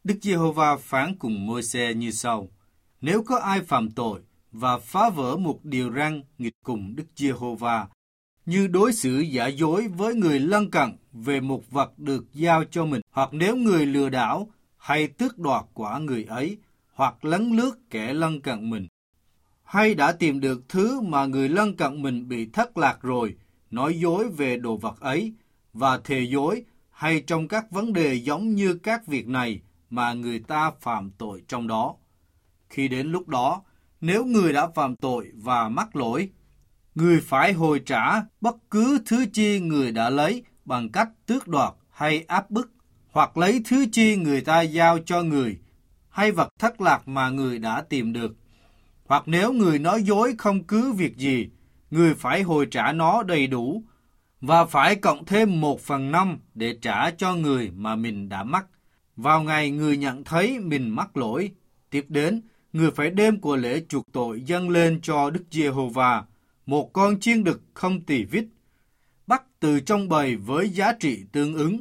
Đức Giê-hô-va phán cùng Môi-se như sau: Nếu có ai phạm tội và phá vỡ một điều răn nghịch cùng Đức Giê-hô-va, như đối xử giả dối với người lân cận về một vật được giao cho mình, hoặc nếu người lừa đảo hay tước đoạt của người ấy, hoặc lấn lướt kẻ lân cận mình, hay đã tìm được thứ mà người lân cận mình bị thất lạc rồi, nói dối về đồ vật ấy và thề dối, hay trong các vấn đề giống như các việc này mà người ta phạm tội trong đó. Khi đến lúc đó, nếu người đã phạm tội và mắc lỗi, người phải hồi trả bất cứ thứ chi người đã lấy bằng cách tước đoạt hay áp bức, hoặc lấy thứ chi người ta giao cho người, hay vật thất lạc mà người đã tìm được. Hoặc nếu người nói dối không cứ việc gì, người phải hồi trả nó đầy đủ, và phải cộng thêm 1/5 để trả cho người mà mình đã mắc, vào ngày người nhận thấy mình mắc lỗi. Tiếp đến, người phải đem của lễ chuộc tội dâng lên cho Đức Giê-hô-va, một con chiên đực không tỳ vít, bắt từ trong bầy với giá trị tương ứng,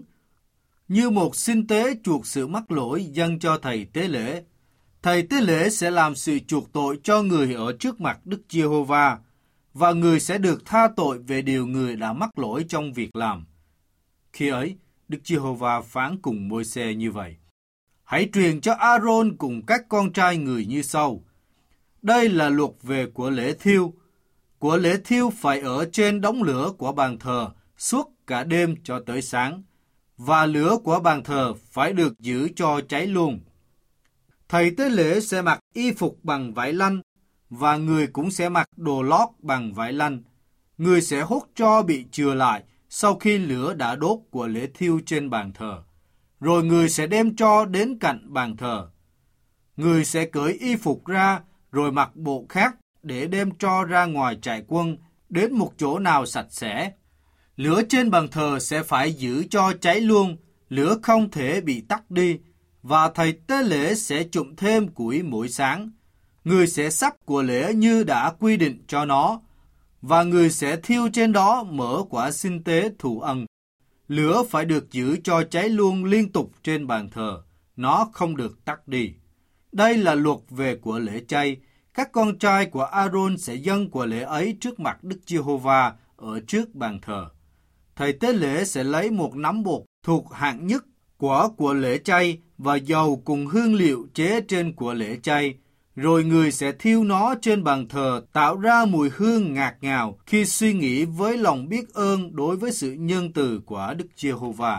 như một sinh tế chuộc sự mắc lỗi dâng cho thầy tế lễ. Thầy tế lễ sẽ làm sự chuộc tội cho người ở trước mặt Đức Giê-hô-va, và người sẽ được tha tội về điều người đã mắc lỗi trong việc làm. Khi ấy, Đức Giê-hô-va phán cùng Môi-se như vậy: Hãy truyền cho A-rôn cùng các con trai người như sau: Đây là luật về của lễ thiêu. Của lễ thiêu phải ở trên đống lửa của bàn thờ suốt cả đêm cho tới sáng, và lửa của bàn thờ phải được giữ cho cháy luôn. Thầy tế lễ sẽ mặc y phục bằng vải lanh, và người cũng sẽ mặc đồ lót bằng vải lanh. Người sẽ hốt tro bị chừa lại sau khi lửa đã đốt của lễ thiêu trên bàn thờ. Rồi người sẽ đem tro đến cạnh bàn thờ. Người sẽ cởi y phục ra, rồi mặc bộ khác để đem tro ra ngoài trại quân đến một chỗ nào sạch sẽ. Lửa trên bàn thờ sẽ phải giữ cho cháy luôn, lửa không thể bị tắt đi, và thầy tế lễ sẽ trụng thêm củi mỗi sáng. Người sẽ sắp của lễ như đã quy định cho nó, và người sẽ thiêu trên đó mỡ quả sinh tế thù ân. Lửa phải được giữ cho cháy luôn liên tục trên bàn thờ, nó không được tắt đi. Đây là luật về của lễ chay. Các con trai của A-rôn sẽ dâng của lễ ấy trước mặt Đức Giê-hô-va ở trước bàn thờ. Thầy tế lễ sẽ lấy một nắm bột thuộc hạng nhất của lễ chay và dầu cùng hương liệu chế trên của lễ chay, rồi người sẽ thiêu nó trên bàn thờ, tạo ra mùi hương ngạt ngào khi suy nghĩ với lòng biết ơn đối với sự nhân từ của Đức Giê-hô-va.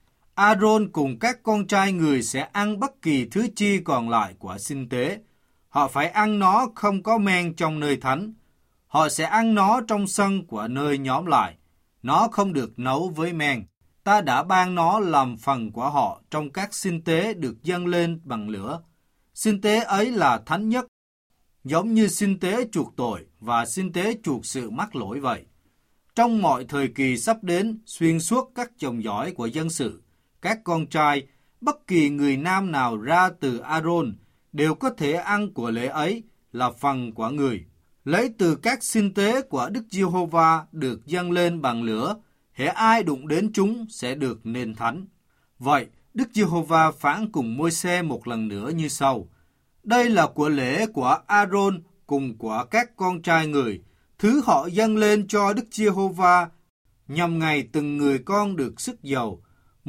A-rôn cùng các con trai người sẽ ăn bất kỳ thứ chi còn lại của sinh tế. Họ phải ăn nó không có men trong nơi thánh. Họ sẽ ăn nó trong sân của nơi nhóm lại. Nó không được nấu với men. Ta đã ban nó làm phần của họ trong các sinh tế được dâng lên bằng lửa. Sinh tế ấy là thánh nhất, giống như sinh tế chuộc tội và sinh tế chuộc sự mắc lỗi vậy. Trong mọi thời kỳ sắp đến, xuyên suốt các dòng dõi của dân sự, các con trai, bất kỳ người nam nào ra từ A-rôn đều có thể ăn của lễ ấy là phần của người. Lấy từ các sinh tế của Đức Giê-hô-va được dâng lên bằng lửa, hễ ai đụng đến chúng sẽ được nên thánh. Vậy, Đức Giê-hô-va phán cùng Môi-se một lần nữa như sau: Đây là của lễ của A-rôn cùng của các con trai người, thứ họ dâng lên cho Đức Giê-hô-va, nhằm ngày từng người con được sức dầu,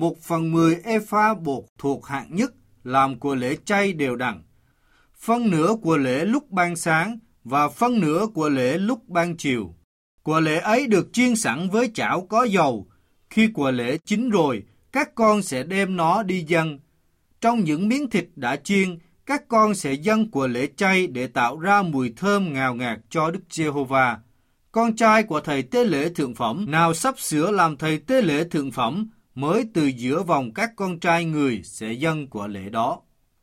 1/10 epha bột thuộc hạng nhất làm của lễ chay đều đặn, phân nửa của lễ lúc ban sáng và phân nửa của lễ lúc ban chiều. Của lễ ấy được chiên sẵn với chảo có dầu. Khi của lễ chín rồi, các con sẽ đem nó đi dâng. Trong những miếng thịt đã chiên, các con sẽ dâng của lễ chay để tạo ra mùi thơm ngào ngạt cho Đức Giê-hô-va. Con trai của thầy tế lễ thượng phẩm nào sắp sửa làm thầy tế lễ thượng phẩm mới từ giữa vòng các con trai người sẽ dâng của lễ đó.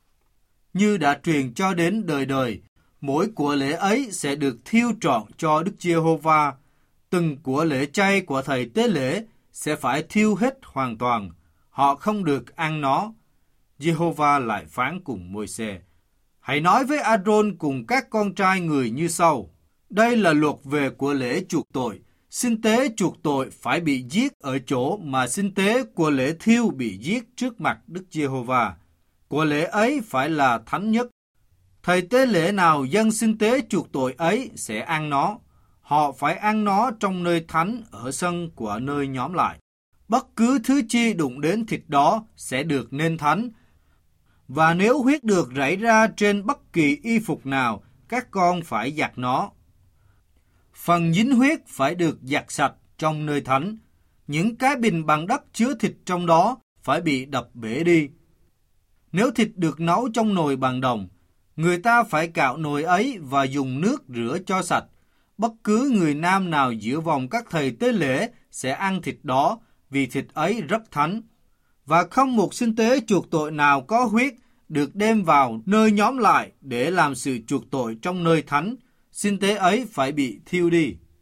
Như đã truyền cho đến đời đời, mỗi của lễ ấy sẽ được thiêu trọn cho Đức Giê-hô-va. Từng của lễ chay của thầy tế lễ sẽ phải thiêu hết hoàn toàn. Họ không được ăn nó. Giê-hô-va lại phán cùng Môi-se: Hãy nói với A-rôn cùng các con trai người như sau: Đây là luật về của lễ chuộc tội. Sinh tế chuộc tội phải bị giết ở chỗ mà sinh tế của lễ thiêu bị giết trước mặt Đức Giê-hô-va. Của lễ ấy phải là thánh nhất. Thầy tế lễ nào dâng xưng tế chuộc tội ấy sẽ ăn nó. Họ phải ăn nó trong nơi thánh ở sân của nơi nhóm lại. Bất cứ thứ chi đụng đến thịt đó sẽ được nên thánh. Và nếu huyết được rải ra trên bất kỳ y phục nào, các con phải giặt nó. Phần dính huyết phải được giặt sạch trong nơi thánh. Những cái bình bằng đất chứa thịt trong đó phải bị đập bể đi. Nếu thịt được nấu trong nồi bằng đồng, người ta phải cạo nồi ấy và dùng nước rửa cho sạch. Bất cứ người nam nào giữa vòng các thầy tế lễ sẽ ăn thịt đó, vì thịt ấy rất thánh. Và không một xưng tế chuộc tội nào có huyết được đem vào nơi nhóm lại để làm sự chuộc tội trong nơi thánh. Xưng tế ấy phải bị thiêu đi.